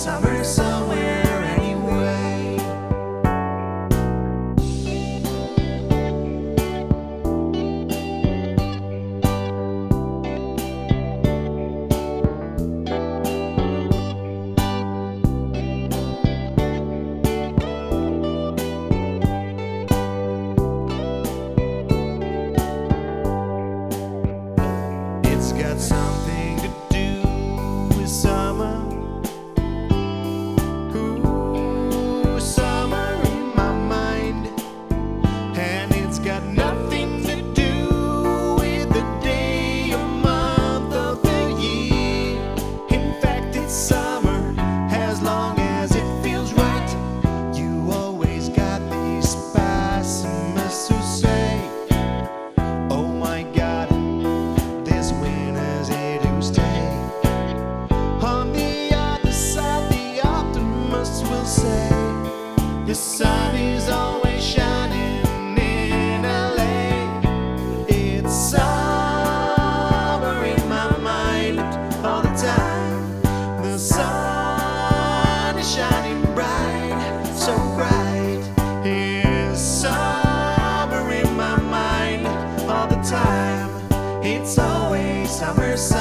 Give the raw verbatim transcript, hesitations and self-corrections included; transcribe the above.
summer somewhere anyway. It's got something to do with summer. Ooh, summer in my mind. And it's got nothing to do with the day or month of the year. In fact, it's summer as long as it feels right. You always got these pessimists who say, oh my God, this winter's here to stay. On the other side, the optimists will say, the sun is always shining in L A. It's summer in my mind all the time. The sun is shining bright, so bright. It's summer in my mind all the time. It's always summer.